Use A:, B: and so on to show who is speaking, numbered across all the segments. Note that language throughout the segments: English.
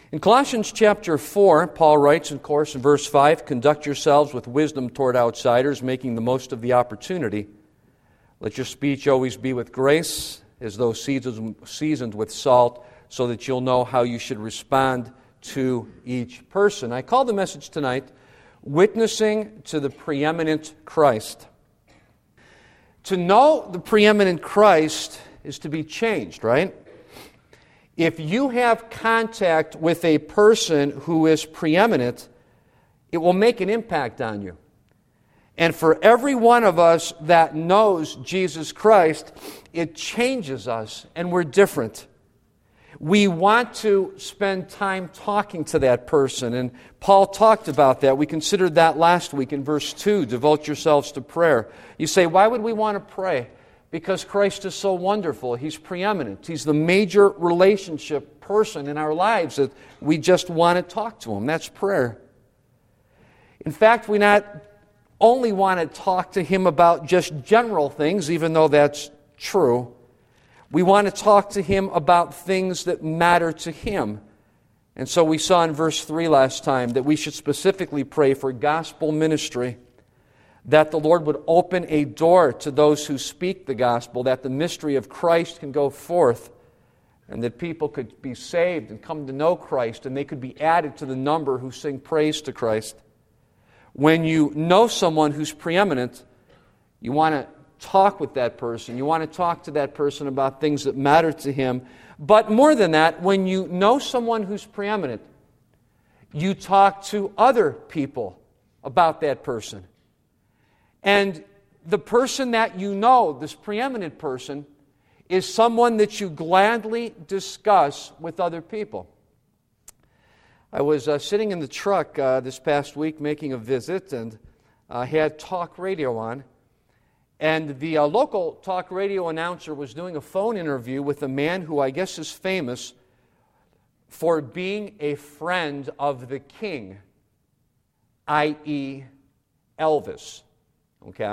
A: In Colossians chapter 4, Paul writes, of course, in verse 5, "Conduct yourselves with wisdom toward outsiders, making the most of the opportunity. Let your speech always be with grace, as though seasoned with salt, so that you'll know how you should respond to each person." I call the message tonight, "Witnessing to the Preeminent Christ." To know the preeminent Christ is to be changed, right? If you have contact with a person who is preeminent, it will make an impact on you. And for every one of us that knows Jesus Christ, it changes us, and we're different. We want to spend time talking to that person, and Paul talked about that. We considered that last week in verse 2, "Devote yourselves to prayer." You say, why would we want to pray? Because Christ is so wonderful. He's preeminent. He's the major relationship person in our lives that we just want to talk to Him. That's prayer. In fact, we not only want to talk to Him about just general things, even though that's true. We want to talk to Him about things that matter to Him. And so we saw in verse 3 last time that we should specifically pray for gospel ministry, that the Lord would open a door to those who speak the gospel, that the mystery of Christ can go forth, and that people could be saved and come to know Christ, and they could be added to the number who sing praise to Christ. When you know someone who's preeminent, you want to talk with that person. You want to talk to that person about things that matter to him. But more than that, when you know someone who's preeminent, you talk to other people about that person. And the person that you know, this preeminent person, is someone that you gladly discuss with other people. I was sitting in the truck this past week making a visit, and had talk radio on. And the local talk radio announcer was doing a phone interview with a man who I guess is famous for being a friend of the king, i.e. Elvis. Okay?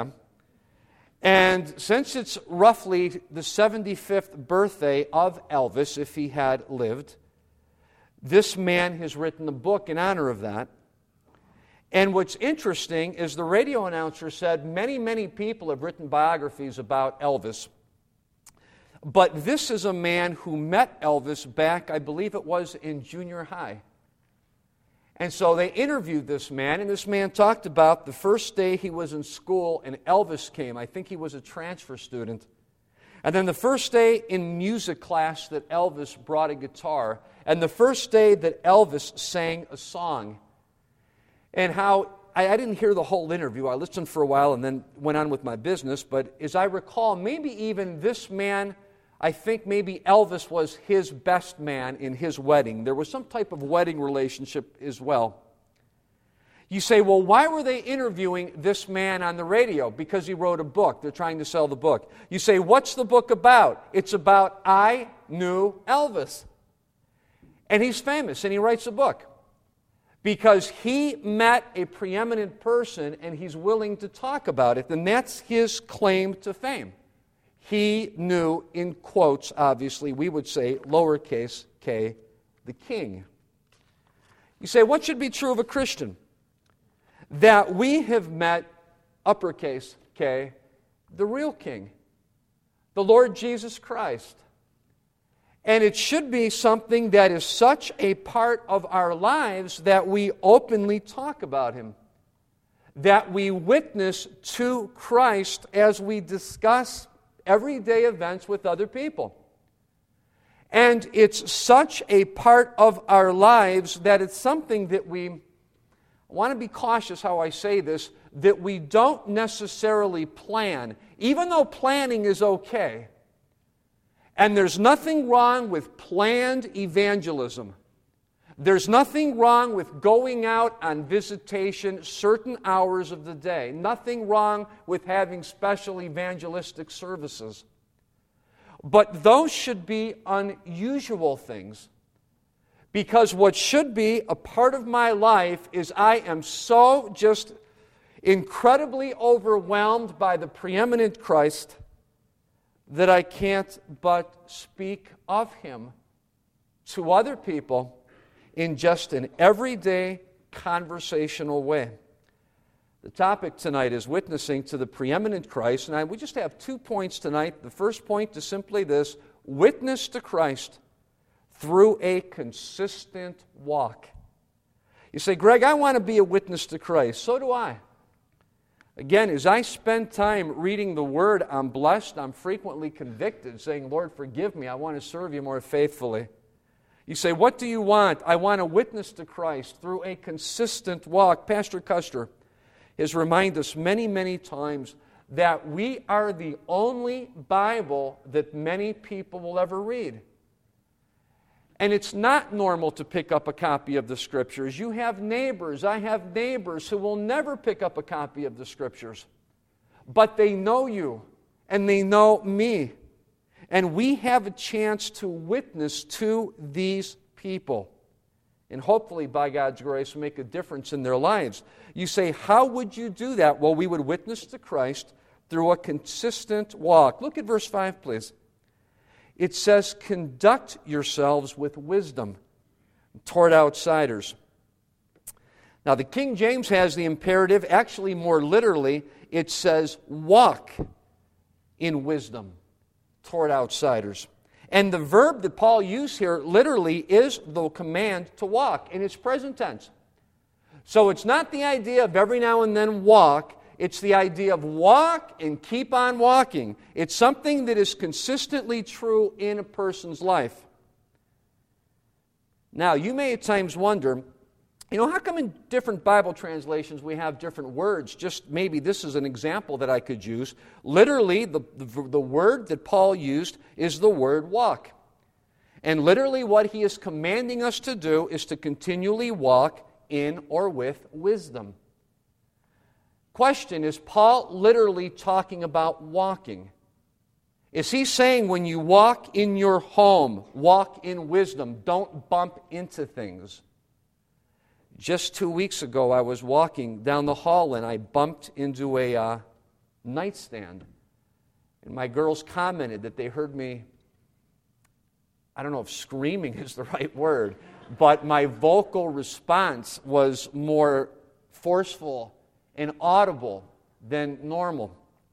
A: And since it's roughly the 75th birthday of Elvis, if he had lived, this man has written a book in honor of that. And what's interesting is the radio announcer said many, many people have written biographies about Elvis. But this is a man who met Elvis back, I believe it was in junior high. And so they interviewed this man, and this man talked about the first day he was in school and Elvis came. I think he was a transfer student. And then the first day in music class that Elvis brought a guitar, and the first day that Elvis sang a song. And how, I didn't hear the whole interview. I listened for a while and then went on with my business. But as I recall, maybe even this man, I think maybe Elvis was his best man in his wedding. There was some type of wedding relationship as well. You say, well, why were they interviewing this man on the radio? Because he wrote a book. They're trying to sell the book. You say, what's the book about? It's about I Knew Elvis. And he's famous, and he writes a book. Because he met a preeminent person and he's willing to talk about it. And that's his claim to fame. He knew, in quotes, obviously, we would say, lowercase k, the king. You say, what should be true of a Christian? That we have met, uppercase K, the real king, the Lord Jesus Christ. And it should be something that is such a part of our lives that we openly talk about Him. That we witness to Christ as we discuss everyday events with other people. And it's such a part of our lives that it's something that I want to be cautious how I say this, that we don't necessarily plan, even though planning is okay. And there's nothing wrong with planned evangelism. There's nothing wrong with going out on visitation certain hours of the day. Nothing wrong with having special evangelistic services. But those should be unusual things. Because what should be a part of my life is I am so just incredibly overwhelmed by the preeminent Christ that I can't but speak of Him to other people in just an everyday conversational way. The topic tonight is witnessing to the preeminent Christ, and we just have 2 points tonight. The first point is simply this: witness to Christ through a consistent walk. You say, Greg, I want to be a witness to Christ. So do I. Again, as I spend time reading the Word, I'm blessed. I'm frequently convicted, saying, Lord, forgive me. I want to serve you more faithfully. You say, what do you want? I want to witness to Christ through a consistent walk. Pastor Custer has reminded us many, many times that we are the only Bible that many people will ever read. And it's not normal to pick up a copy of the Scriptures. You have neighbors. I have neighbors who will never pick up a copy of the Scriptures. But they know you, and they know me. And we have a chance to witness to these people. And hopefully, by God's grace, make a difference in their lives. You say, how would you do that? Well, we would witness to Christ through a consistent walk. Look at verse 5, please. It says, conduct yourselves with wisdom toward outsiders. Now, the King James has the imperative. Actually, more literally, it says, walk in wisdom toward outsiders. And the verb that Paul used here literally is the command to walk in its present tense. So it's not the idea of every now and then walk. It's the idea of walk and keep on walking. It's something that is consistently true in a person's life. Now, you may at times wonder, how come in different Bible translations we have different words? Just maybe this is an example that I could use. Literally, the word that Paul used is the word walk. And literally what he is commanding us to do is to continually walk in or with wisdom. Question, is Paul literally talking about walking? Is he saying when you walk in your home, walk in wisdom, don't bump into things? Just 2 weeks ago, I was walking down the hall and I bumped into a nightstand. And my girls commented that they heard me, I don't know if screaming is the right word, but my vocal response was more forceful and audible than normal.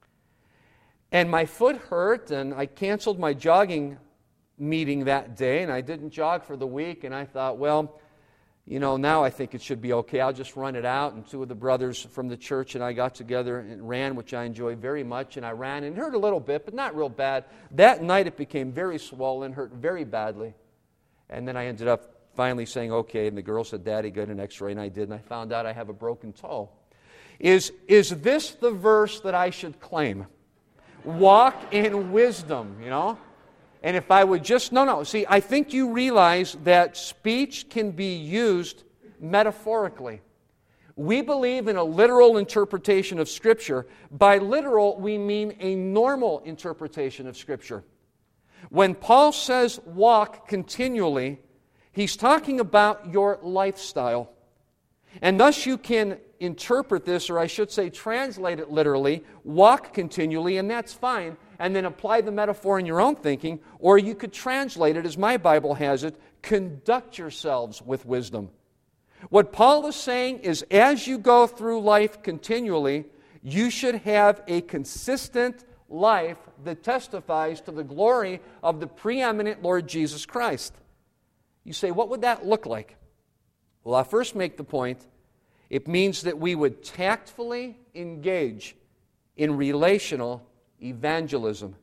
A: And my foot hurt, and I canceled my jogging meeting that day, and I didn't jog for the week, and I thought, well, now I think it should be okay. I'll just run it out. And 2 of the brothers from the church and I got together and ran, which I enjoy very much, and I ran, and it hurt a little bit, but not real bad. That night it became very swollen, hurt very badly, and then I ended up finally saying, okay, and the girl said, Daddy, get an x-ray, and I did, and I found out I have a broken toe. Is this the verse that I should claim? Walk in wisdom, And if I would just, see, I think you realize that speech can be used metaphorically. We believe in a literal interpretation of Scripture. By literal, we mean a normal interpretation of Scripture. When Paul says walk continually, he's talking about your lifestyle. And thus you can interpret this, or I should say translate it literally, walk continually, and that's fine, and then apply the metaphor in your own thinking, or you could translate it, as my Bible has it, conduct yourselves with wisdom. What Paul is saying is as you go through life continually, you should have a consistent life that testifies to the glory of the preeminent Lord Jesus Christ. You say, what would that look like? Well, I'll first make the point, it means that we would tactfully engage in relational evangelism.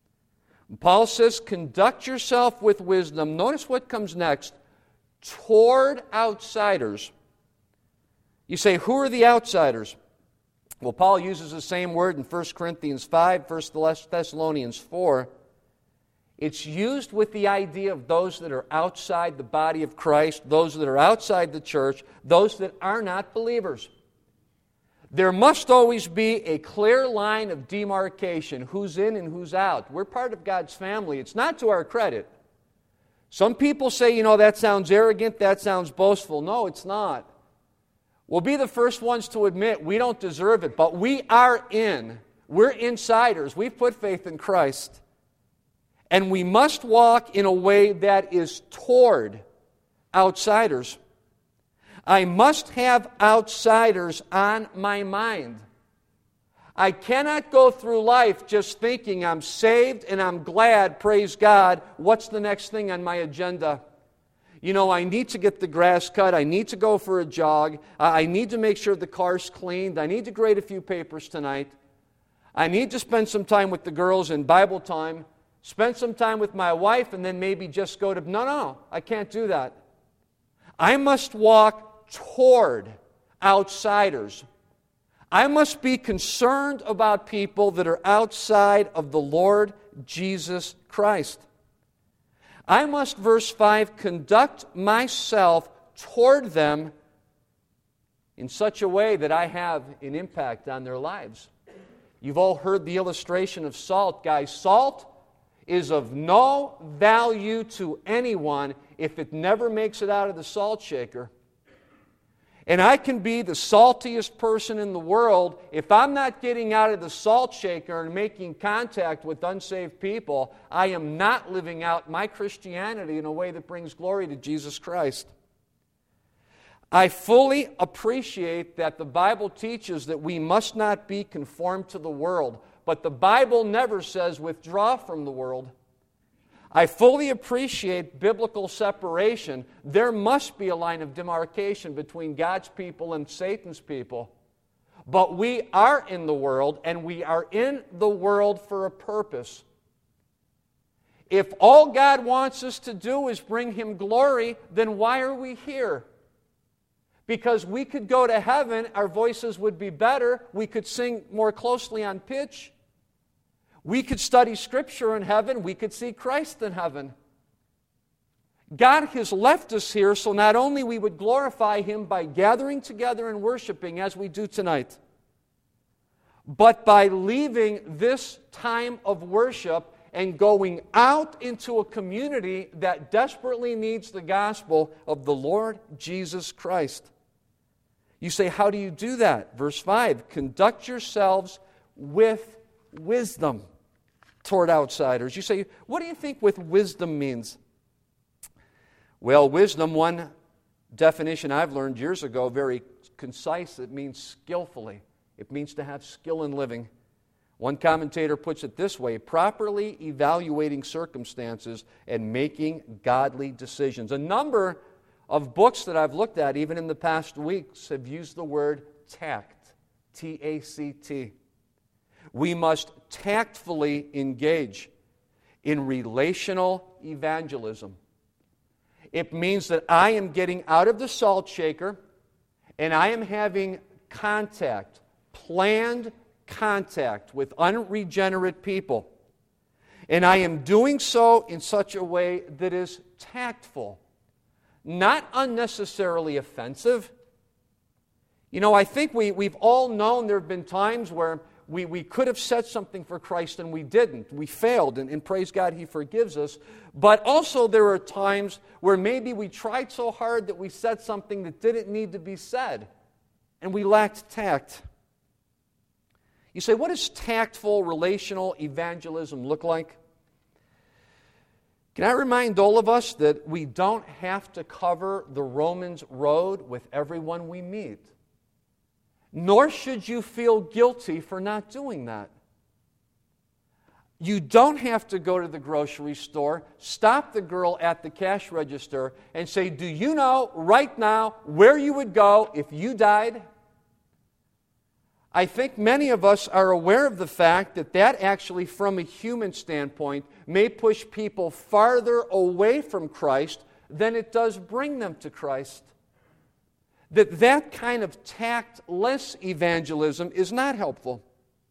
A: Paul says, conduct yourself with wisdom. Notice what comes next. Toward outsiders. You say, who are the outsiders? Well, Paul uses the same word in 1 Corinthians 5, 1 Thessalonians 4. It's used with the idea of those that are outside the body of Christ, those that are outside the church, those that are not believers. There must always be a clear line of demarcation, who's in and who's out. We're part of God's family. It's not to our credit. Some people say, that sounds arrogant, that sounds boastful. No, it's not. We'll be the first ones to admit we don't deserve it, but we are in. We're insiders. We've put faith in Christ. And we must walk in a way that is toward outsiders. I must have outsiders on my mind. I cannot go through life just thinking I'm saved and I'm glad, praise God, what's the next thing on my agenda? You know, I need to get the grass cut. I need to go for a jog. I need to make sure the car's cleaned. I need to grade a few papers tonight. I need to spend some time with the girls in Bible time, spend some time with my wife, and then maybe just go to... No, I can't do that. I must walk toward outsiders. I must be concerned about people that are outside of the Lord Jesus Christ. I must, verse 5, conduct myself toward them in such a way that I have an impact on their lives. You've all heard the illustration of salt, guys. Salt is of no value to anyone if it never makes it out of the salt shaker. And I can be the saltiest person in the world. If I'm not getting out of the salt shaker and making contact with unsaved people, I am not living out my Christianity in a way that brings glory to Jesus Christ. I fully appreciate that the Bible teaches that we must not be conformed to the world, but the Bible never says withdraw from the world. I fully appreciate biblical separation. There must be a line of demarcation between God's people and Satan's people. But we are in the world, and we are in the world for a purpose. If all God wants us to do is bring Him glory, then why are we here? Because we could go to heaven, our voices would be better, we could sing more closely on pitch. We could study Scripture in heaven. We could see Christ in heaven. God has left us here so not only we would glorify Him by gathering together and worshiping as we do tonight, but by leaving this time of worship and going out into a community that desperately needs the gospel of the Lord Jesus Christ. You say, how do you do that? Verse 5, conduct yourselves with wisdom toward outsiders. You say, what do you think with wisdom means? Well, wisdom, one definition I've learned years ago, very concise, it means skillfully. It means to have skill in living. One commentator puts it this way, properly evaluating circumstances and making godly decisions. A number of books that I've looked at, even in the past weeks, have used the word tact, T-A-C-T. We must tactfully engage in relational evangelism. It means that I am getting out of the salt shaker and I am having contact, planned contact with unregenerate people. And I am doing so in such a way that is tactful, not unnecessarily offensive. You know, I think we've all known there have been times where we could have said something for Christ and we didn't. We failed, and praise God, He forgives us. But also there are times where maybe we tried so hard that we said something that didn't need to be said, and we lacked tact. You say, what does tactful relational evangelism look like? Can I remind all of us that we don't have to cover the Romans road with everyone we meet? Nor should you feel guilty for not doing that. You don't have to go to the grocery store, stop the girl at the cash register, and say, do you know right now where you would go if you died? I think many of us are aware of the fact that that actually, from a human standpoint, may push people farther away from Christ than it does bring them to Christ. That kind of tactless evangelism is not helpful.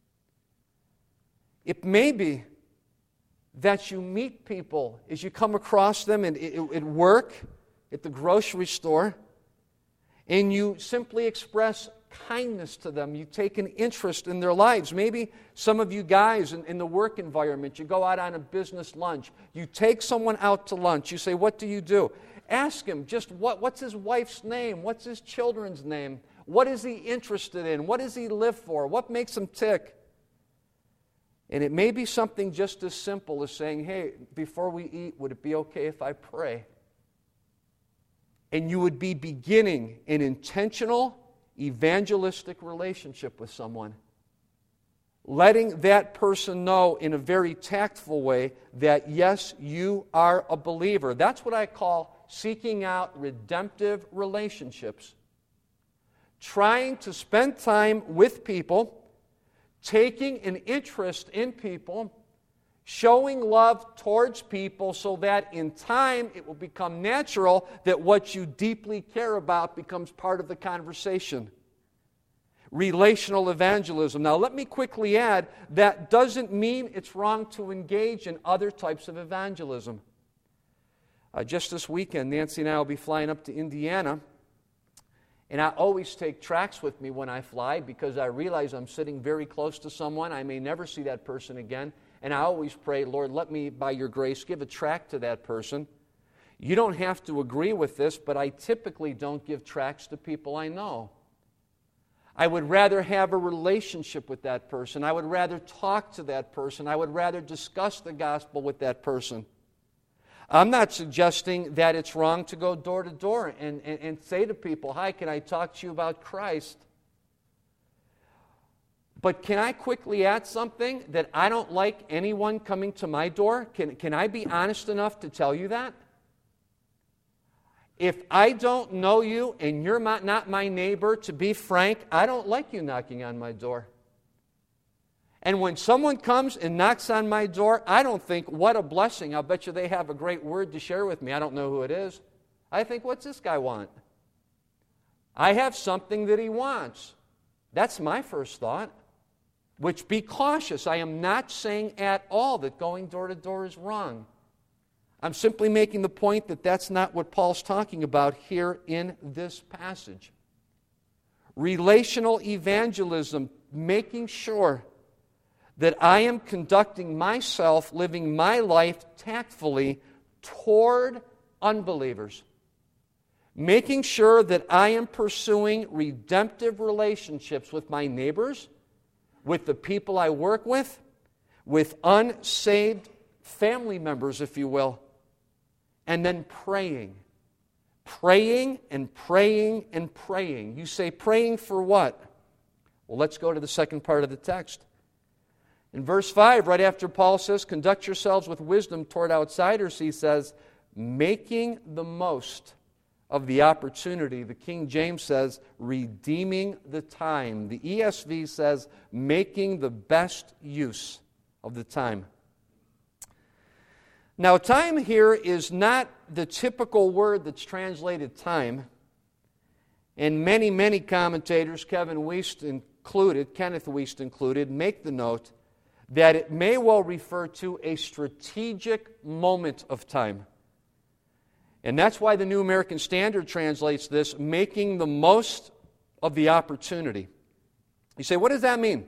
A: It may be that you meet people as you come across them at work, at the grocery store, and you simply express kindness to them. You take an interest in their lives. Maybe some of you guys in the work environment, you go out on a business lunch. You take someone out to lunch. You say, what do you do? Ask him just what's his wife's name? What's his children's name? What is he interested in? What does he live for? What makes him tick? And it may be something just as simple as saying, hey, before we eat, would it be okay if I pray? and you would be beginning an intentional evangelistic relationship with someone. Letting that person know in a very tactful way that, yes, you are a believer. That's what I call seeking out redemptive relationships. Trying to spend time with people, taking an interest in people, showing love towards people so that in time it will become natural that what you deeply care about becomes part of the conversation. Relational evangelism. Now, let me quickly add, that doesn't mean it's wrong to engage in other types of evangelism. Just this weekend, Nancy and I will be flying up to Indiana, and I always take tracts with me when I fly because I realize I'm sitting very close to someone. I may never see that person again, and I always pray, Lord, let me, by your grace, give a tract to that person. You don't have to agree with this, but I typically don't give tracts to people I know. I would rather have a relationship with that person. I would rather talk to that person. I would rather discuss the gospel with that person. I'm not suggesting that it's wrong to go door to door and say to people, hi, can I talk to you about Christ? But can I quickly add something? That I don't like anyone coming to my door? Can I be honest enough to tell you that? If I don't know you and you're not my neighbor, to be frank, I don't like you knocking on my door. And when someone comes and knocks on my door, I don't think, what a blessing. I'll bet you they have a great word to share with me. I don't know who it is. I think, what's this guy want? I have something that he wants. That's my first thought. Which, be cautious. I am not saying at all that going door to door is wrong. I'm simply making the point that that's not what Paul's talking about here in this passage. Relational evangelism, making sure that I am conducting myself, living my life tactfully toward unbelievers. Making sure that I am pursuing redemptive relationships with my neighbors, with the people I work with unsaved family members, if you will. And then praying. Praying and praying and praying. You say, praying for what? Well, let's go to the second part of the text. In verse 5, right after Paul says, conduct yourselves with wisdom toward outsiders, he says, making the most of the opportunity. The King James says, redeeming the time. The ESV says, making the best use of the time. Now, time here is not the typical word that's translated time. And many, many commentators, Kenneth Wuest included, make the note that it may well refer to a strategic moment of time. And that's why the New American Standard translates this, making the most of the opportunity. You say, what does that mean?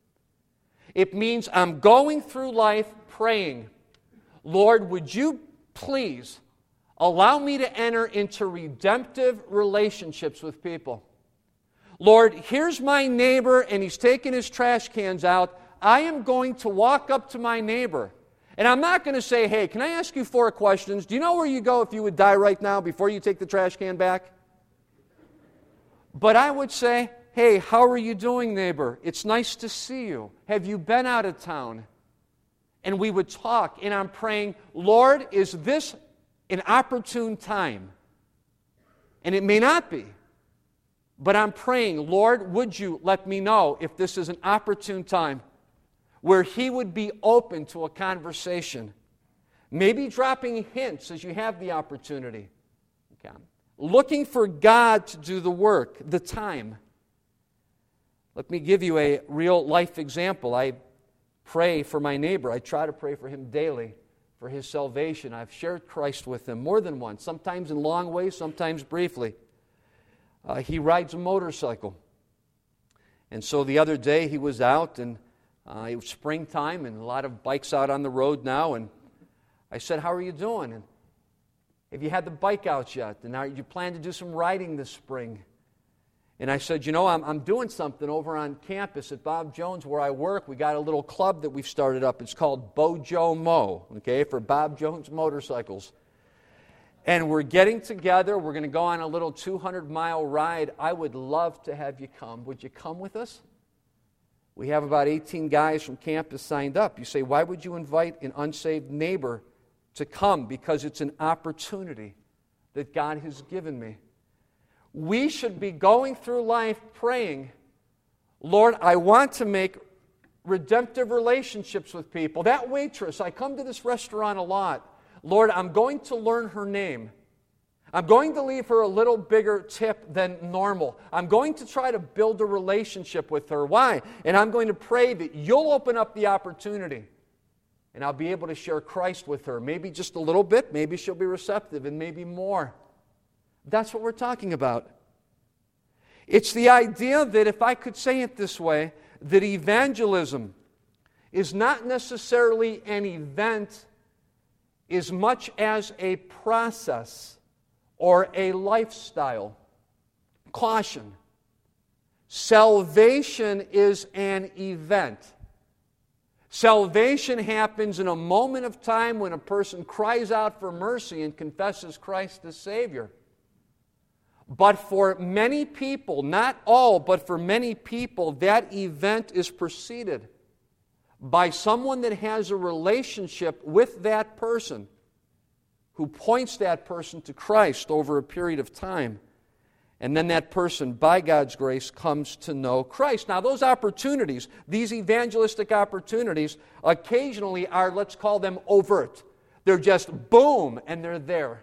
A: It means I'm going through life praying, Lord, would you please allow me to enter into redemptive relationships with people? Lord, here's my neighbor and he's taking his trash cans out. I am going to walk up to my neighbor. And I'm not going to say, hey, can I ask you 4 questions? Do you know where you go if you would die right now before you take the trash can back? But I would say, hey, how are you doing, neighbor? It's nice to see you. Have you been out of town? And we would talk, and I'm praying, Lord, is this an opportune time? And it may not be. But I'm praying, Lord, would you let me know if this is an opportune time where he would be open to a conversation. Maybe dropping hints as you have the opportunity. Okay. Looking for God to do the work, the time. Let me give you a real life example. I pray for my neighbor. I try to pray for him daily for his salvation. I've shared Christ with him more than once, sometimes in long ways, sometimes briefly. He rides a motorcycle. And so the other day he was out, and it was springtime and a lot of bikes out on the road now. And I said, how are you doing? And have you had the bike out yet? And are you plan to do some riding this spring? And I said, I'm doing something over on campus at Bob Jones where I work. We got a little club that we've started up. It's called Bojo Mo, okay, for Bob Jones motorcycles. and we're getting together. We're going to go on a little 200-mile ride. I would love to have you come. Would you come with us? We have about 18 guys from campus signed up. You say, why would you invite an unsaved neighbor to come? Because it's an opportunity that God has given me. We should be going through life praying, Lord, I want to make redemptive relationships with people. That waitress, I come to this restaurant a lot. Lord, I'm going to learn her name. I'm going to leave her a little bigger tip than normal. I'm going to try to build a relationship with her. Why? And I'm going to pray that you'll open up the opportunity and I'll be able to share Christ with her. Maybe just a little bit, maybe she'll be receptive, and maybe more. That's what we're talking about. It's the idea that, if I could say it this way, that evangelism is not necessarily an event as much as a process or a lifestyle. Caution. Salvation is an event. Salvation happens in a moment of time when a person cries out for mercy and confesses Christ as Savior. But for many people, not all, but for many people, that event is preceded by someone that has a relationship with that person, who points that person to Christ over a period of time. And then that person, by God's grace, comes to know Christ. Now, those opportunities, these evangelistic opportunities, occasionally are, let's call them overt. They're just boom, and they're there.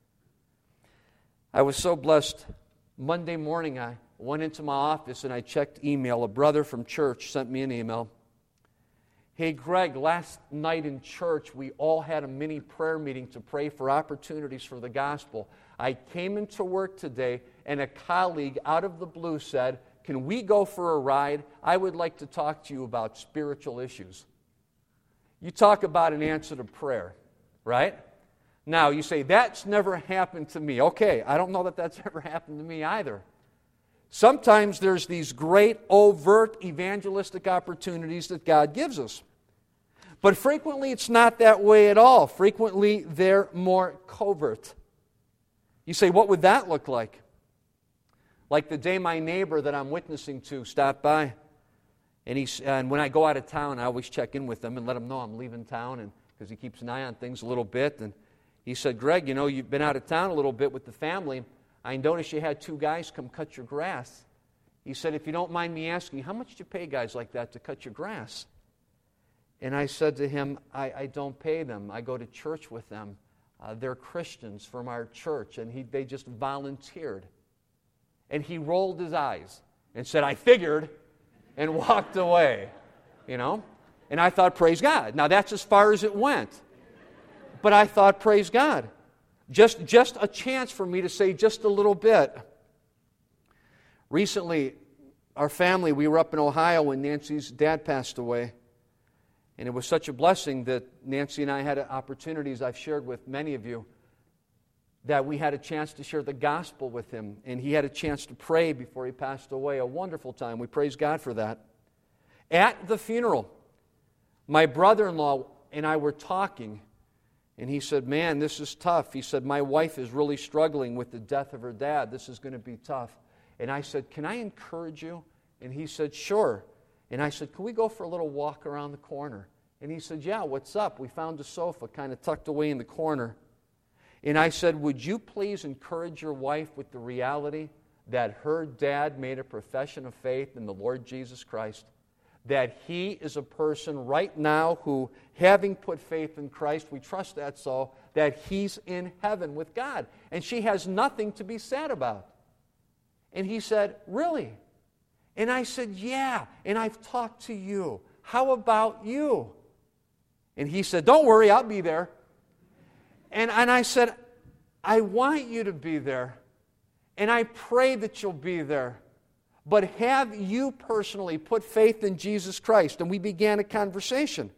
A: I was so blessed. Monday morning, I went into my office and I checked email. A brother from church sent me an email. Hey, Greg, last night in church, we all had a mini prayer meeting to pray for opportunities for the gospel. I came into work today, and a colleague out of the blue said, can we go for a ride? I would like to talk to you about spiritual issues. You talk about an answer to prayer, right? Now, you say, that's never happened to me. Okay, I don't know that that's ever happened to me either. Sometimes there's these great overt evangelistic opportunities that God gives us. But frequently it's not that way at all. Frequently they're more covert. You say, what would that look like? Like the day my neighbor that I'm witnessing to stopped by. And when I go out of town, I always check in with him and let him know I'm leaving town, because he keeps an eye on things a little bit. And he said, Greg, you've been out of town a little bit with the family. I noticed you had 2 guys come cut your grass. He said, if you don't mind me asking, how much do you pay guys like that to cut your grass? And I said to him, I don't pay them. I go to church with them. They're Christians from our church, and they just volunteered. And he rolled his eyes and said, I figured, and walked away. And I thought, praise God. Now, that's as far as it went. But I thought, praise God. Just a chance for me to say just a little bit. Recently, our family, we were up in Ohio when Nancy's dad passed away. And it was such a blessing that Nancy and I had opportunities I've shared with many of you, that we had a chance to share the gospel with him. And he had a chance to pray before he passed away. A wonderful time. We praise God for that. At the funeral, my brother-in-law and I were talking. And he said, man, this is tough. He said, my wife is really struggling with the death of her dad. This is going to be tough. And I said, can I encourage you? And he said, sure. And I said, can we go for a little walk around the corner? And he said, yeah, what's up? We found a sofa kind of tucked away in the corner. And I said, would you please encourage your wife with the reality that her dad made a profession of faith in the Lord Jesus Christ? That he is a person right now who, having put faith in Christ, we trust that so, that he's in heaven with God. And she has nothing to be sad about. And he said, really? And I said, yeah, and I've talked to you. How about you? And he said, don't worry, I'll be there. And I said, I want you to be there. And I pray that you'll be there. But have you personally put faith in Jesus Christ? And we began a conversation.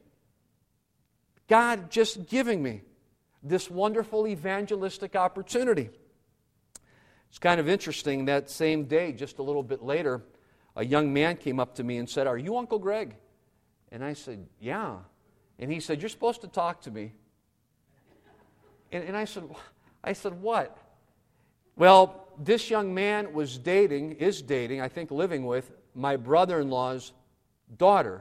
A: God just giving me this wonderful evangelistic opportunity. It's kind of interesting, that same day, just a little bit later, a young man came up to me and said, are you Uncle Greg? And I said, yeah. And he said, you're supposed to talk to me. And I said, I said, what? Well, this young man is dating, I think living with, my brother-in-law's daughter.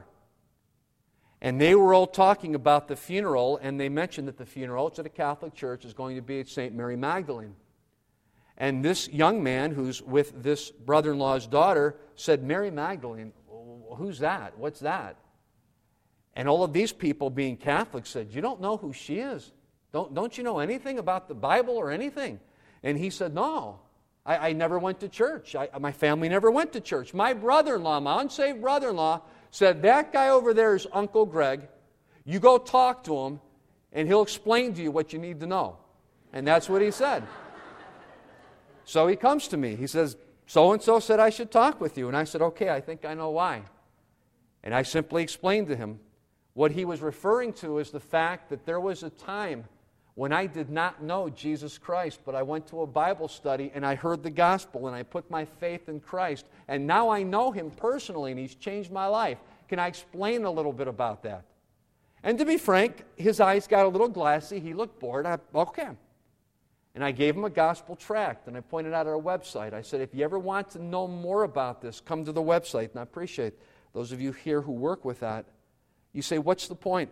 A: And they were all talking about the funeral, and they mentioned that the funeral, it's at a Catholic church, is going to be at St. Mary Magdalene. And this young man who's with this brother-in-law's daughter said, Mary Magdalene, who's that? What's that? And all of these people, being Catholic, said, you don't know who she is? Don't you know anything about the Bible or anything? And he said, no, I never went to church. My family never went to church. My brother-in-law, my unsaved brother-in-law, said, that guy over there is Uncle Greg. You go talk to him, and he'll explain to you what you need to know. And that's what he said. So he comes to me. He says, so-and-so said I should talk with you. And I said, okay, I think I know why. And I simply explained to him what he was referring to is the fact that there was a time when I did not know Jesus Christ, but I went to a Bible study and I heard the gospel and I put my faith in Christ. And now I know Him personally and He's changed my life. Can I explain a little bit about that? And to be frank, his eyes got a little glassy. He looked bored. Okay. And I gave him a gospel tract and I pointed out our website. I said, if you ever want to know more about this, come to the website. And I appreciate those of you here who work with that. You say, what's the point?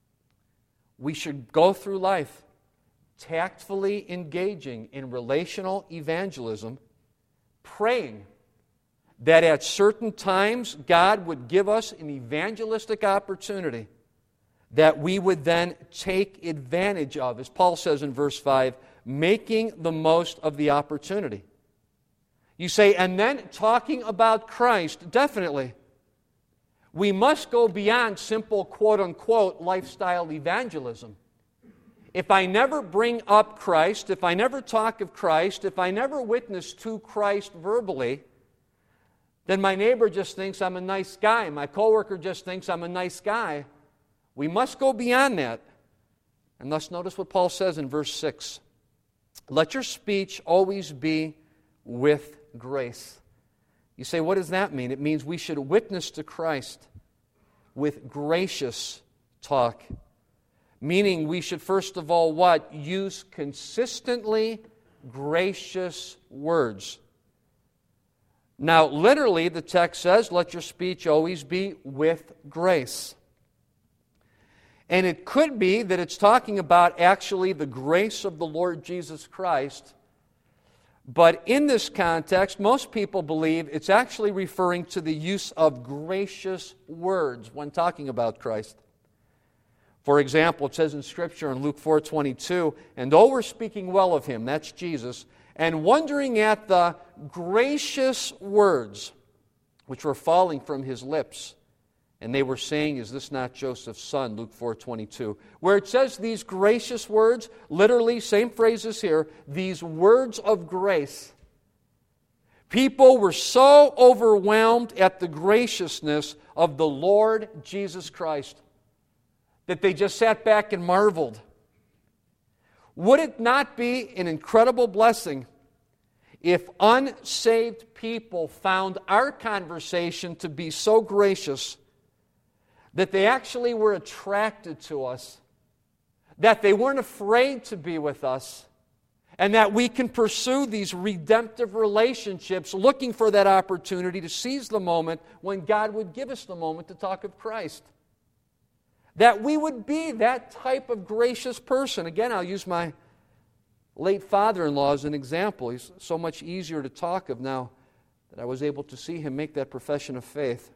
A: We should go through life tactfully engaging in relational evangelism, praying that at certain times God would give us an evangelistic opportunity that we would then take advantage of, as Paul says in verse 5, making the most of the opportunity. You say, and then talking about Christ, definitely. We must go beyond simple quote-unquote lifestyle evangelism. If I never bring up Christ, if I never talk of Christ, if I never witness to Christ verbally, then my neighbor just thinks I'm a nice guy. My coworker just thinks I'm a nice guy. We must go beyond that. And thus notice what Paul says in verse 6. Let your speech always be with grace. You say, what does that mean? It means we should witness to Christ with gracious talk. Meaning we should first of all what? Use consistently gracious words. Now, literally, the text says, let your speech always be with grace. And it could be that it's talking about actually the grace of the Lord Jesus Christ. But in this context, most people believe it's actually referring to the use of gracious words when talking about Christ. For example, it says in Scripture in Luke 4:22, and though we're speaking well of Him, that's Jesus, and wondering at the gracious words which were falling from His lips, and they were saying, is this not Joseph's son? Luke 4:22. Where it says these gracious words, literally, same phrases here, these words of grace. People were so overwhelmed at the graciousness of the Lord Jesus Christ that they just sat back and marveled. Would it not be an incredible blessing if unsaved people found our conversation to be so gracious that they actually were attracted to us, that they weren't afraid to be with us, and that we can pursue these redemptive relationships looking for that opportunity to seize the moment when God would give us the moment to talk of Christ? That we would be that type of gracious person. Again, I'll use my late father-in-law as an example. He's so much easier to talk of now that I was able to see him make that profession of faith.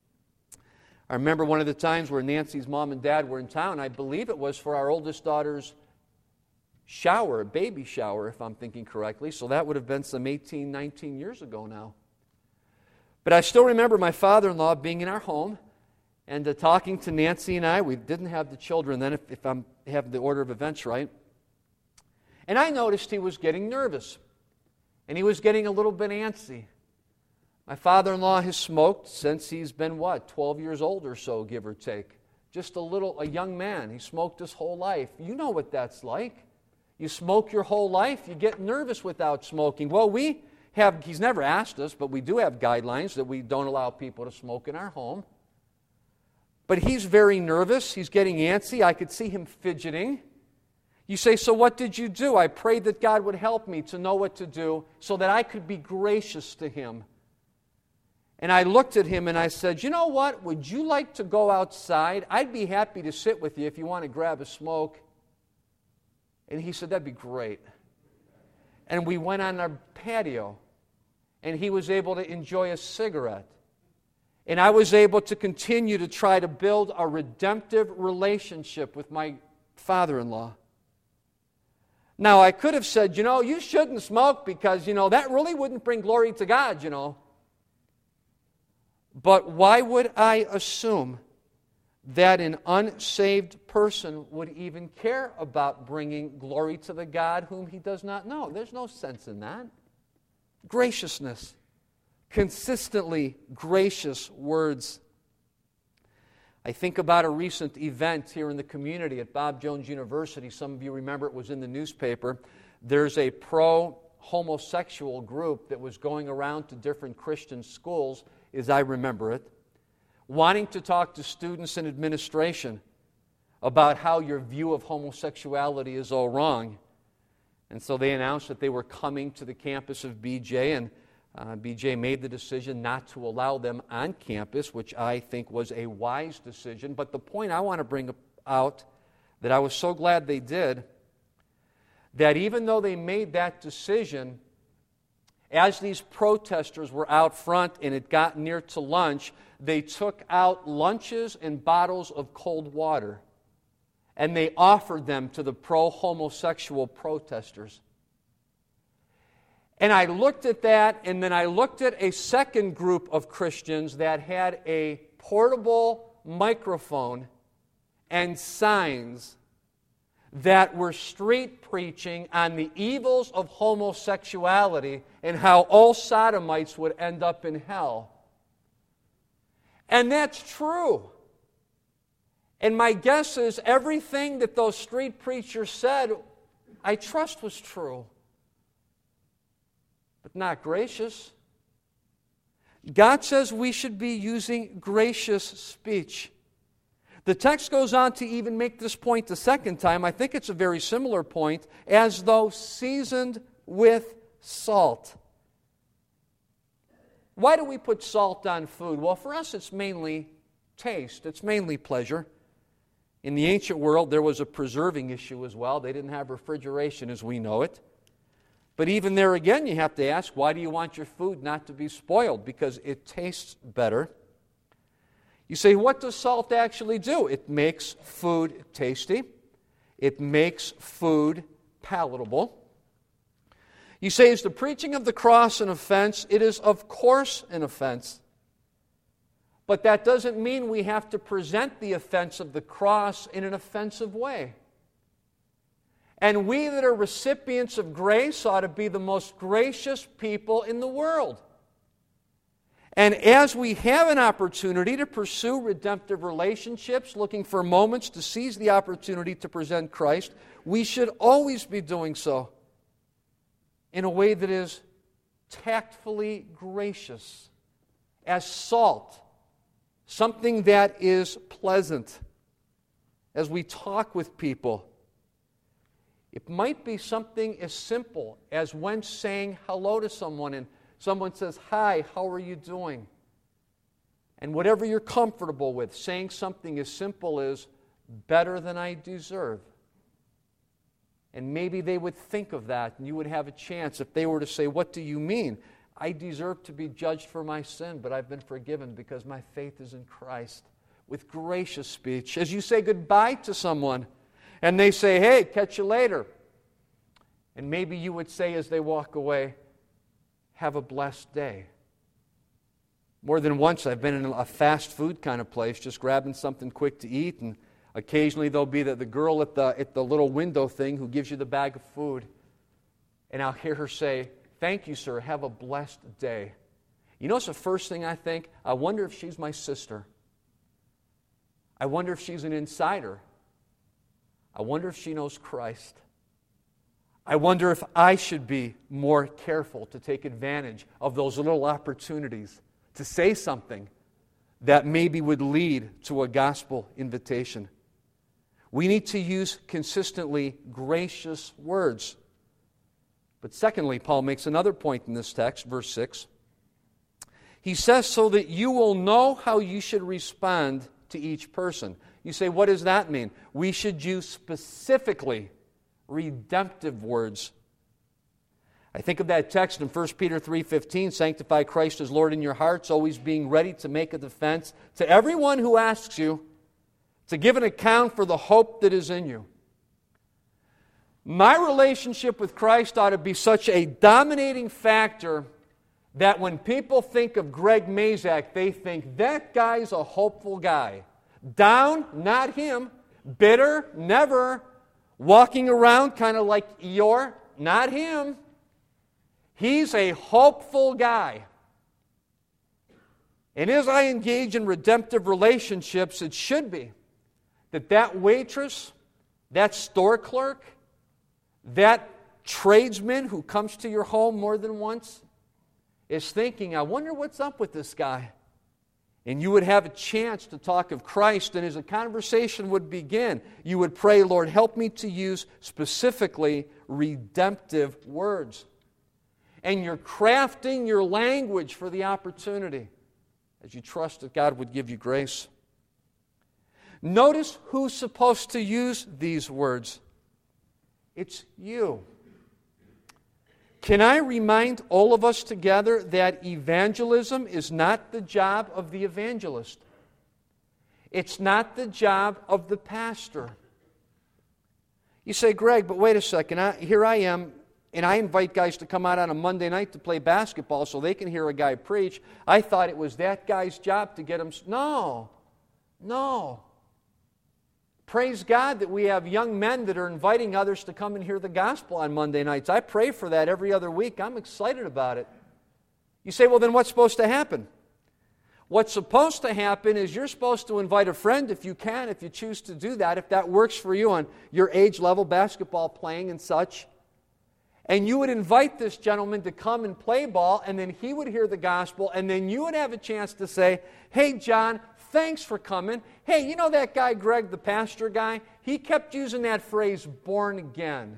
A: I remember one of the times where Nancy's mom and dad were in town. I believe it was for our oldest daughter's shower, a baby shower, if I'm thinking correctly. So that would have been some 18, 19 years ago now. But I still remember my father-in-law being in our home and talking to Nancy and I. We didn't have the children then, if I'm having the order of events right. And I noticed he was getting nervous. And he was getting a little bit antsy. My father-in-law has smoked since he's been, 12 years old or so, give or take. Just a young man. He smoked his whole life. You know what that's like. You smoke your whole life, you get nervous without smoking. Well, he's never asked us, but we do have guidelines that we don't allow people to smoke in our home. But he's very nervous. He's getting antsy. I could see him fidgeting. You say, so what did you do? I prayed that God would help me to know what to do so that I could be gracious to him. And I looked at him and I said, you know what? Would you like to go outside? I'd be happy to sit with you if you want to grab a smoke. And he said, that'd be great. And we went on our patio, and he was able to enjoy a cigarette. And I was able to continue to try to build a redemptive relationship with my father-in-law. Now, I could have said, you shouldn't smoke because, that really wouldn't bring glory to God, But why would I assume that an unsaved person would even care about bringing glory to the God whom he does not know? There's no sense in that. Graciousness. Consistently gracious words. I think about a recent event here in the community at Bob Jones University. Some of you remember it was in the newspaper. There's a pro-homosexual group that was going around to different Christian schools, as I remember it, wanting to talk to students and administration about how your view of homosexuality is all wrong. And so they announced that they were coming to the campus of BJ, and BJ made the decision not to allow them on campus, which I think was a wise decision. But the point I want to bring out, that I was so glad they did, that even though they made that decision, as these protesters were out front and it got near to lunch, they took out lunches and bottles of cold water, and they offered them to the pro-homosexual protesters. And I looked at that, and then I looked at a second group of Christians that had a portable microphone and signs that were street preaching on the evils of homosexuality and how all sodomites would end up in hell. And that's true. And my guess is everything that those street preachers said, I trust was true. But not gracious. God says we should be using gracious speech. The text goes on to even make this point the second time. I think it's a very similar point, as though seasoned with salt. Why do we put salt on food? Well, for us it's mainly taste. It's mainly pleasure. In the ancient world, there was a preserving issue as well. They didn't have refrigeration as we know it. But even there again, you have to ask, why do you want your food not to be spoiled? Because it tastes better. You say, what does salt actually do? It makes food tasty. It makes food palatable. You say, is the preaching of the cross an offense? It is, of course, an offense. But that doesn't mean we have to present the offense of the cross in an offensive way. And we that are recipients of grace ought to be the most gracious people in the world. And as we have an opportunity to pursue redemptive relationships, looking for moments to seize the opportunity to present Christ, we should always be doing so in a way that is tactfully gracious, as salt, something that is pleasant. As we talk with people, it might be something as simple as when saying hello to someone and someone says, hi, how are you doing? And whatever you're comfortable with, saying something as simple as, better than I deserve. And maybe they would think of that, and you would have a chance if they were to say, what do you mean? I deserve to be judged for my sin, but I've been forgiven because my faith is in Christ. With gracious speech, as you say goodbye to someone, and they say, hey, catch you later. And maybe you would say as they walk away, have a blessed day. More than once I've been in a fast food kind of place, just grabbing something quick to eat, and occasionally there'll be the girl at the little window thing who gives you the bag of food. And I'll hear her say, thank you, sir, have a blessed day. You know what's the first thing I think? I wonder if she's my sister. I wonder if she's an insider. I wonder if she knows Christ. I wonder if I should be more careful to take advantage of those little opportunities to say something that maybe would lead to a gospel invitation. We need to use consistently gracious words. But secondly, Paul makes another point in this text, verse 6. He says, so that you will know how you should respond to each person. You say, what does that mean? We should use specifically redemptive words. I think of that text in 1 Peter 3:15, sanctify Christ as Lord in your hearts, always being ready to make a defense to everyone who asks you to give an account for the hope that is in you. My relationship with Christ ought to be such a dominating factor that when people think of Greg Mazak, they think, that guy's a hopeful guy. Down, not him. Bitter, never. Walking around kind of like Eeyore, not him. He's a hopeful guy. And as I engage in redemptive relationships, it should be that waitress, that store clerk, that tradesman who comes to your home more than once is thinking, I wonder what's up with this guy. And you would have a chance to talk of Christ, and as a conversation would begin, you would pray, Lord, help me to use specifically redemptive words. And you're crafting your language for the opportunity as you trust that God would give you grace. Notice who's supposed to use these words. It's you. Can I remind all of us together that evangelism is not the job of the evangelist? It's not the job of the pastor. You say, Greg, but wait a second. Here I am, and I invite guys to come out on a Monday night to play basketball so they can hear a guy preach. I thought it was that guy's job to get them. No. Praise God that we have young men that are inviting others to come and hear the gospel on Monday nights. I pray for that every other week. I'm excited about it. You say, well, then what's supposed to happen? What's supposed to happen is you're supposed to invite a friend if you can, if you choose to do that, if that works for you on your age level, basketball playing and such. And you would invite this gentleman to come and play ball, and then he would hear the gospel, and then you would have a chance to say, hey, John, thanks for coming. Hey, you know that guy, Greg, the pastor guy? He kept using that phrase, born again.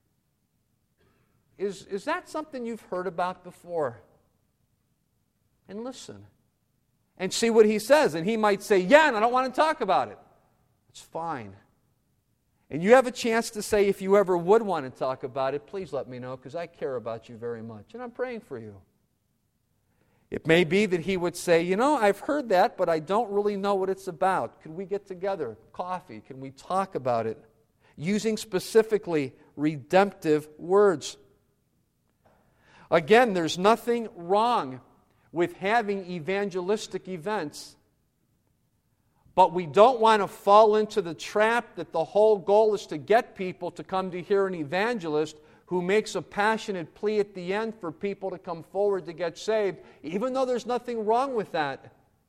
A: Is that something you've heard about before? And listen. And see what he says. And he might say, yeah, and I don't want to talk about it. It's fine. And you have a chance to say, if you ever would want to talk about it, please let me know, because I care about you very much. And I'm praying for you. It may be that he would say, you know, I've heard that, but I don't really know what it's about. Could we get together? Coffee? Can we talk about it? Using specifically redemptive words. Again, there's nothing wrong with having evangelistic events, but we don't want to fall into the trap that the whole goal is to get people to come to hear an evangelist who makes a passionate plea at the end for people to come forward to get saved, even though there's nothing wrong with that.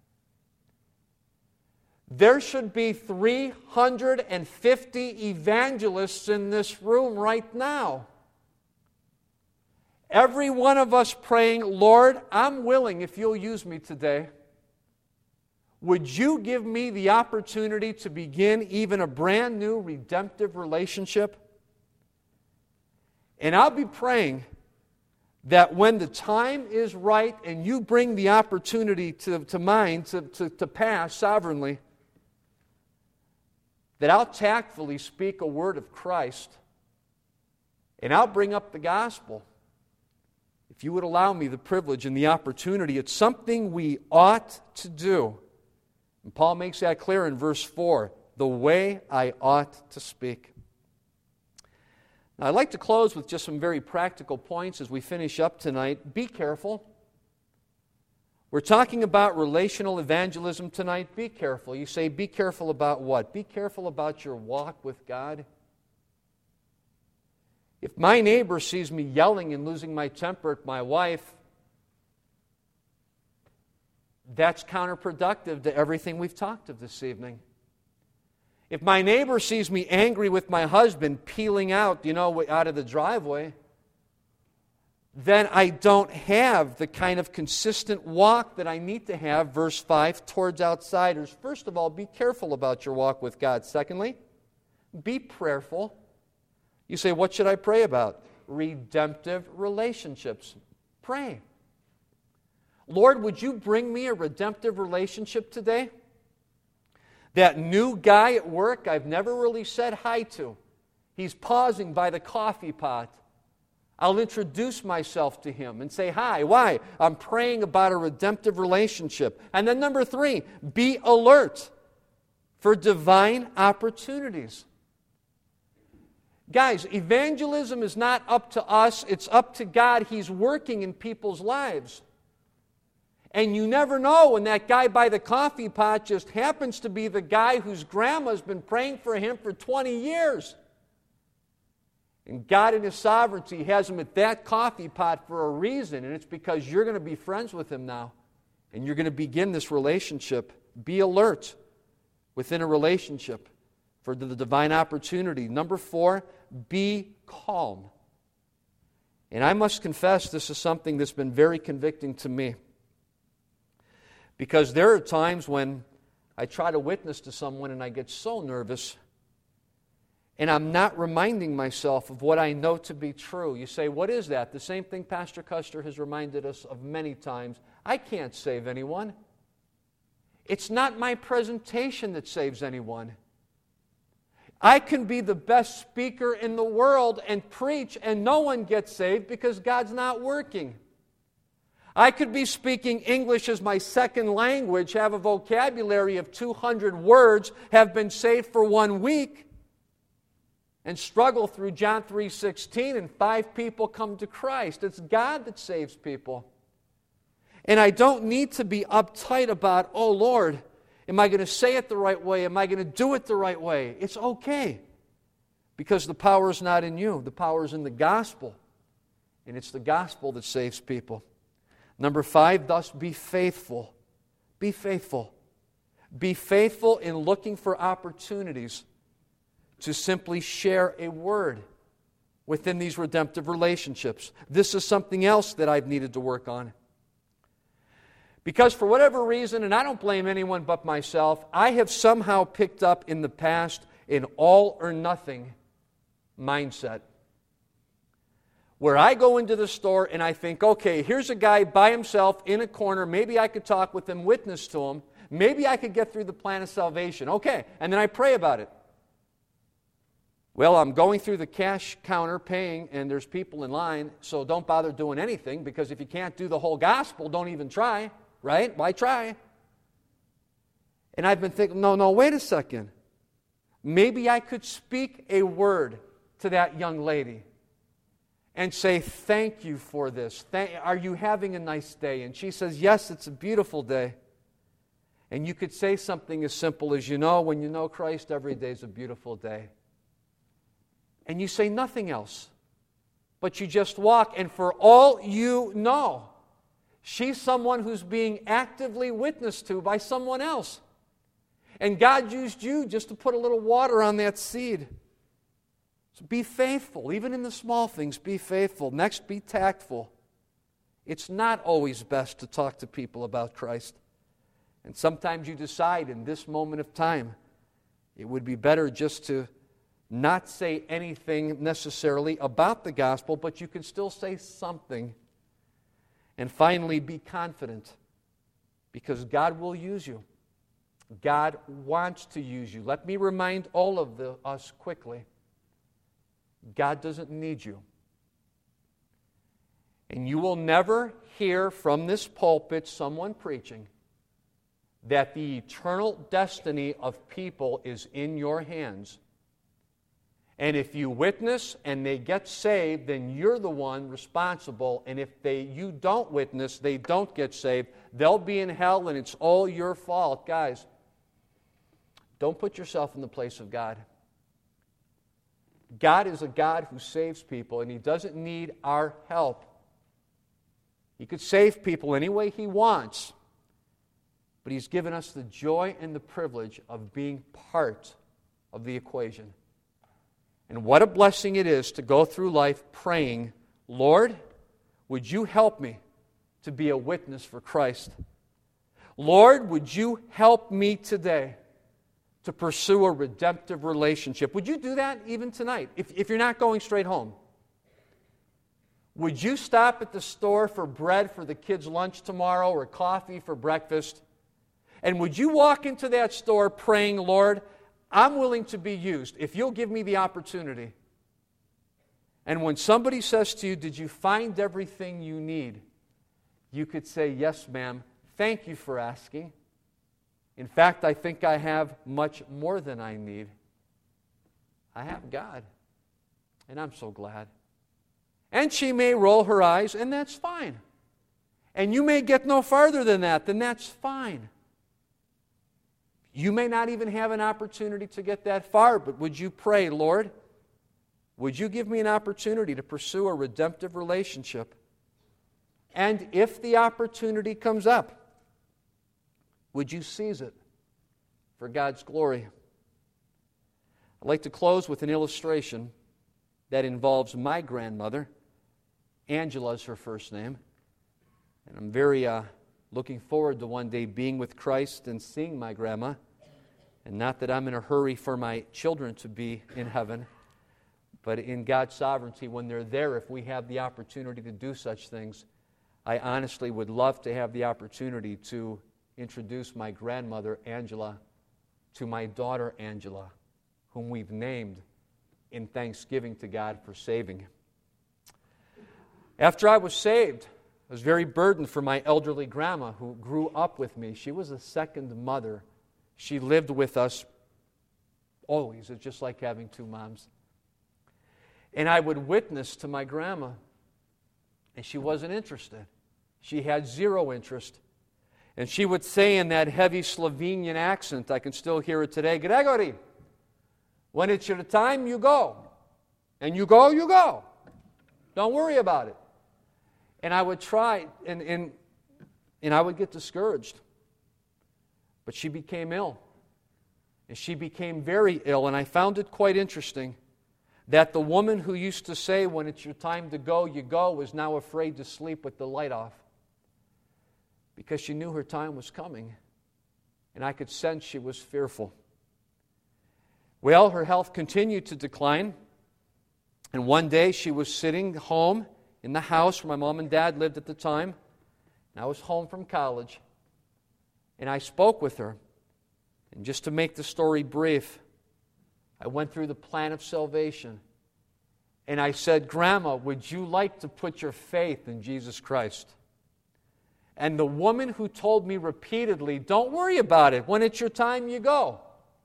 A: There should be 350 evangelists in this room right now. Every one of us praying, Lord, I'm willing if you'll use me today. Would you give me the opportunity to begin even a brand new redemptive relationship? And I'll be praying that when the time is right and you bring the opportunity to mind, to pass sovereignly, that I'll tactfully speak a word of Christ and I'll bring up the gospel. If you would allow me the privilege and the opportunity, it's something we ought to do. And Paul makes that clear in verse 4, the way I ought to speak. Now, I'd like to close with just some very practical points as we finish up tonight. Be careful. We're talking about relational evangelism tonight. Be careful. You say, be careful about what? Be careful about your walk with God. If my neighbor sees me yelling and losing my temper at my wife, that's counterproductive to everything we've talked of this evening. If my neighbor sees me angry with my husband peeling out, out of the driveway, then I don't have the kind of consistent walk that I need to have, verse 5, towards outsiders. First of all, be careful about your walk with God. Secondly, Be prayerful. You say, what should I pray about? Redemptive relationships. Pray. Lord, would you bring me a redemptive relationship today? That new guy at work I've never really said hi to. He's pausing by the coffee pot. I'll introduce myself to him and say hi. Why? I'm praying about a redemptive relationship. And then number 3, be alert for divine opportunities. Guys, evangelism is not up to us, it's up to God. He's working in people's lives. And you never know when that guy by the coffee pot just happens to be the guy whose grandma's been praying for him for 20 years. And God in His sovereignty has him at that coffee pot for a reason, and it's because you're going to be friends with him now, and you're going to begin this relationship. Be alert within a relationship for the divine opportunity. Number 4, be calm. And I must confess, this is something that's been very convicting to me. Because there are times when I try to witness to someone and I get so nervous, and I'm not reminding myself of what I know to be true. You say, what is that? The same thing Pastor Custer has reminded us of many times. I can't save anyone. It's not my presentation that saves anyone. I can be the best speaker in the world and preach, and no one gets saved because God's not working. I could be speaking English as my second language, have a vocabulary of 200 words, have been saved for 1 week, and struggle through John 3:16, and 5 people come to Christ. It's God that saves people. And I don't need to be uptight about, oh Lord, am I going to say it the right way? Am I going to do it the right way? It's okay. Because the power is not in you. The power is in the gospel. And it's the gospel that saves people. Number 5, thus be faithful. Be faithful. Be faithful in looking for opportunities to simply share a word within these redemptive relationships. This is something else that I've needed to work on. Because for whatever reason, and I don't blame anyone but myself, I have somehow picked up in the past an all or nothing mindset. Where I go into the store and I think, okay, here's a guy by himself in a corner. Maybe I could talk with him, witness to him. Maybe I could get through the plan of salvation. Okay, and then I pray about it. Well, I'm going through the cash counter paying, and there's people in line, so don't bother doing anything, because if you can't do the whole gospel, don't even try, right? Why try? And I've been thinking, no, wait a second. Maybe I could speak a word to that young lady and say, thank you for this. Are you having a nice day? And she says, yes, it's a beautiful day. And you could say something as simple as, when you know Christ, every day is a beautiful day. And you say nothing else. But you just walk, and for all you know, she's someone who's being actively witnessed to by someone else. And God used you just to put a little water on that seed. So be faithful. Even in the small things, be faithful. Next, be tactful. It's not always best to talk to people about Christ. And sometimes you decide in this moment of time, it would be better just to not say anything necessarily about the gospel, but you can still say something. And finally, be confident, because God will use you. God wants to use you. Let me remind all of us quickly. God doesn't need you. And you will never hear from this pulpit someone preaching that the eternal destiny of people is in your hands. And if you witness and they get saved, then you're the one responsible. And if you don't witness, they don't get saved, they'll be in hell, and it's all your fault. Guys, don't put yourself in the place of God. God is a God who saves people, and He doesn't need our help. He could save people any way He wants, but He's given us the joy and the privilege of being part of the equation. And what a blessing it is to go through life praying, Lord, would you help me to be a witness for Christ? Lord, would you help me today to pursue a redemptive relationship. Would you do that even tonight, if you're not going straight home? Would you stop at the store for bread for the kids' lunch tomorrow or coffee for breakfast? And would you walk into that store praying, Lord, I'm willing to be used if you'll give me the opportunity? And when somebody says to you, did you find everything you need? You could say, yes, ma'am. Thank you for asking. In fact, I think I have much more than I need. I have God, and I'm so glad. And she may roll her eyes, and that's fine. And you may get no farther than that, then that's fine. You may not even have an opportunity to get that far, but would you pray, Lord, would you give me an opportunity to pursue a redemptive relationship? And if the opportunity comes up, would you seize it for God's glory? I'd like to close with an illustration that involves my grandmother. Angela is her first name. And I'm very looking forward to one day being with Christ and seeing my grandma. And not that I'm in a hurry for my children to be in heaven, but in God's sovereignty, when they're there, if we have the opportunity to do such things, I honestly would love to have the opportunity to introduce my grandmother, Angela, to my daughter, Angela, whom we've named in thanksgiving to God for saving. After I was saved, I was very burdened for my elderly grandma who grew up with me. She was a second mother. She lived with us always. It's just like having two moms. And I would witness to my grandma, and she wasn't interested. She had zero interest. And she would say in that heavy Slovenian accent, I can still hear it today, Gregory, when it's your time, you go. And you go, you go. Don't worry about it. And I would try, and I would get discouraged. But she became ill. And she became very ill, and I found it quite interesting that the woman who used to say, when it's your time to go, you go, was now afraid to sleep with the light off. Because she knew her time was coming. And I could sense she was fearful. Well, her health continued to decline. And one day she was sitting home in the house where my mom and dad lived at the time. And I was home from college. And I spoke with her. And just to make the story brief, I went through the plan of salvation. And I said, Grandma, would you like to put your faith in Jesus Christ? And the woman who told me repeatedly, don't worry about it. When it's your time, you go.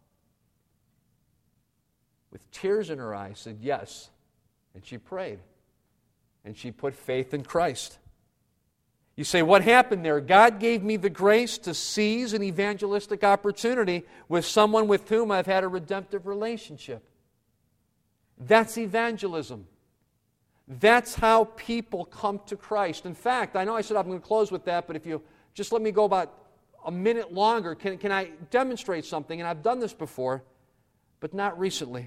A: With tears in her eyes, said yes. And she prayed. And she put faith in Christ. You say, what happened there? God gave me the grace to seize an evangelistic opportunity with someone with whom I've had a redemptive relationship. That's evangelism. That's how people come to Christ. In fact, I know I said I'm going to close with that, but if you just let me go about a minute longer, can I demonstrate something? And I've done this before, but not recently.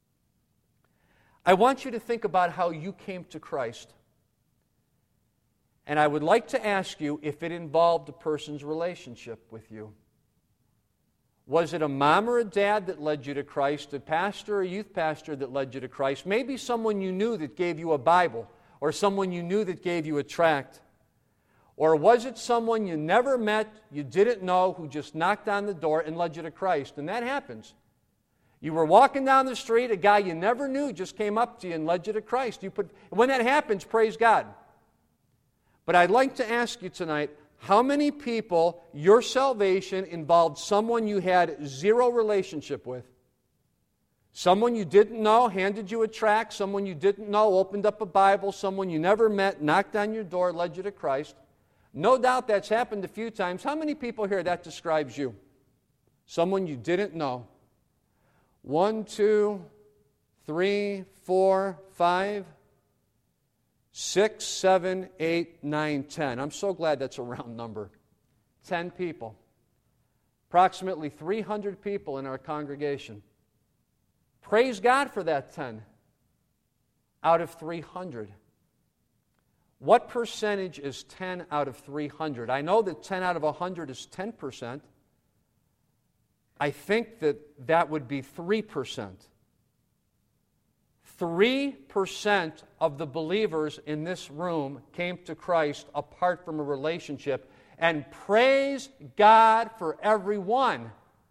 A: I want you to think about how you came to Christ. And I would like to ask you if it involved a person's relationship with you. Was it a mom or a dad that led you to Christ, a pastor or a youth pastor that led you to Christ? Maybe someone you knew that gave you a Bible, or someone you knew that gave you a tract. Or was it someone you never met, you didn't know, who just knocked on the door and led you to Christ? And that happens. You were walking down the street, a guy you never knew just came up to you and led you to Christ. When that happens, praise God. But I'd like to ask you tonight, how many people, your salvation involved someone you had zero relationship with? Someone you didn't know handed you a tract, someone you didn't know opened up a Bible, someone you never met knocked on your door, led you to Christ. No doubt that's happened a few times. How many people here that describes you? Someone you didn't know. 1, 2, 3, 4, 5, 6, 7, 8, 9, 10. I'm so glad that's a round number. 10 people. Approximately 300 people in our congregation. Praise God for that 10 out of 300. What percentage is 10 out of 300? I know that 10 out of 100 is 10%. I think that would be 3%. 3% of the believers in this room came to Christ apart from a relationship, and praise God for everyone.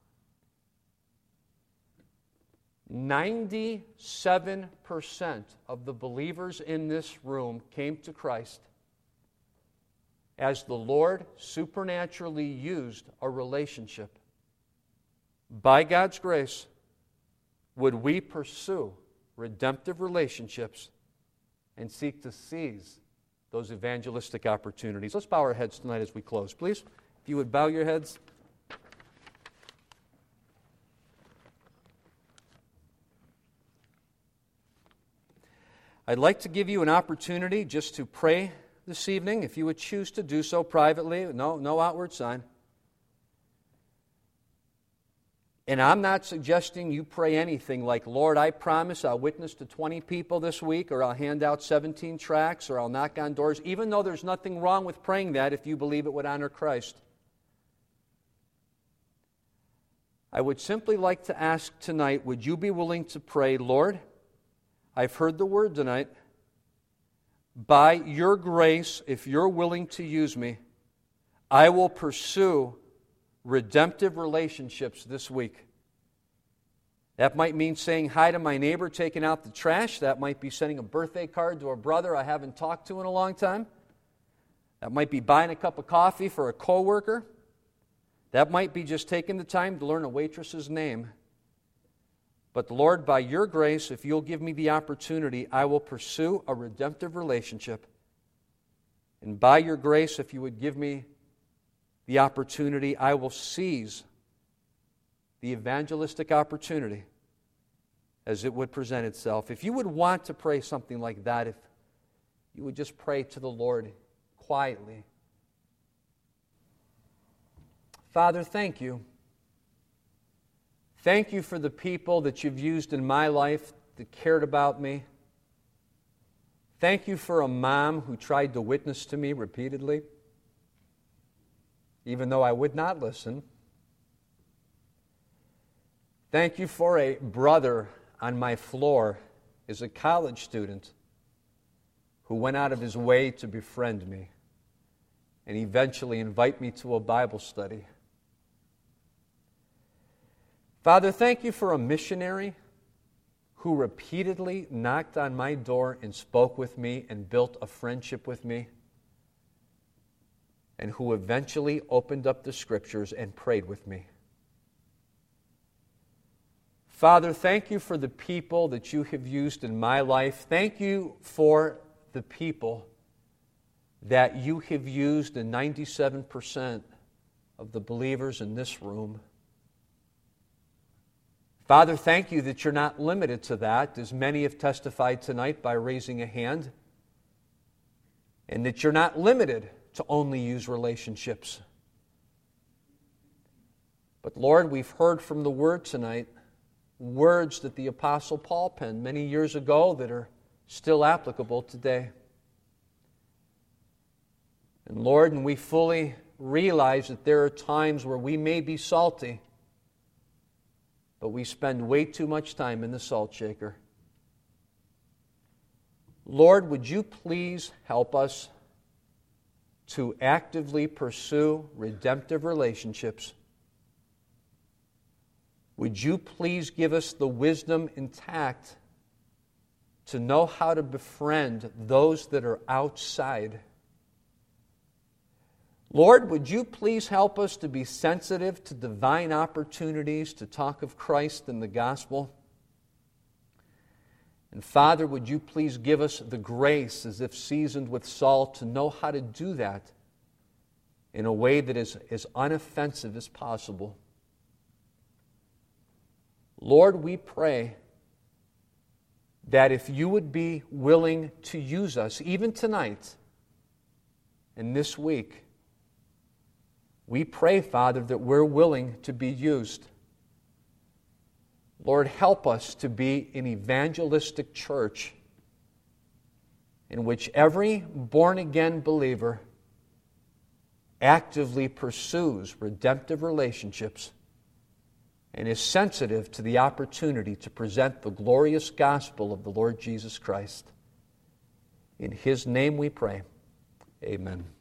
A: 97% of the believers in this room came to Christ as the Lord supernaturally used a relationship. By God's grace, would we pursue redemptive relationships and seek to seize those evangelistic opportunities? Let's bow our heads tonight as we close, please. If you would bow your heads. I'd like to give you an opportunity just to pray this evening, if you would choose to do so privately. No outward sign. And I'm not suggesting you pray anything like, Lord, I promise I'll witness to 20 people this week, or I'll hand out 17 tracts, or I'll knock on doors, even though there's nothing wrong with praying that if you believe it would honor Christ. I would simply like to ask tonight, would you be willing to pray, Lord, I've heard the word tonight. By your grace, if you're willing to use me, I will pursue redemptive relationships this week. That might mean saying hi to my neighbor, taking out the trash. That might be sending a birthday card to a brother I haven't talked to in a long time. That might be buying a cup of coffee for a coworker. That might be just taking the time to learn a waitress's name. But Lord, by your grace, if you'll give me the opportunity, I will pursue a redemptive relationship. And by your grace, if you would give me the opportunity, I will seize the evangelistic opportunity as it would present itself. If you would want to pray something like that, if you would just pray to the Lord quietly. Father, thank you. Thank you for the people that you've used in my life that cared about me. Thank you for a mom who tried to witness to me repeatedly, even though I would not listen. Thank you for a brother on my floor as a college student who went out of his way to befriend me and eventually invite me to a Bible study. Father, thank you for a missionary who repeatedly knocked on my door and spoke with me and built a friendship with me, and who eventually opened up the Scriptures and prayed with me. Father, thank you for the people that you have used in my life. Thank you for the people that you have used in 97% of the believers in this room. Father, thank you that you're not limited to that, as many have testified tonight by raising a hand, and that you're not limited to only use relationships. But Lord, we've heard from the Word tonight, words that the Apostle Paul penned many years ago that are still applicable today. And Lord, and we fully realize that there are times where we may be salty, but we spend way too much time in the salt shaker. Lord, would you please help us to actively pursue redemptive relationships? Would you please give us the wisdom and tact to know how to befriend those that are outside? Lord, would you please help us to be sensitive to divine opportunities to talk of Christ and the gospel? And Father, would you please give us the grace, as if seasoned with salt, to know how to do that in a way that is as unoffensive as possible. Lord, we pray that if you would be willing to use us, even tonight and this week, we pray, Father, that we're willing to be used. Lord, help us to be an evangelistic church in which every born-again believer actively pursues redemptive relationships and is sensitive to the opportunity to present the glorious gospel of the Lord Jesus Christ. In His name we pray. Amen.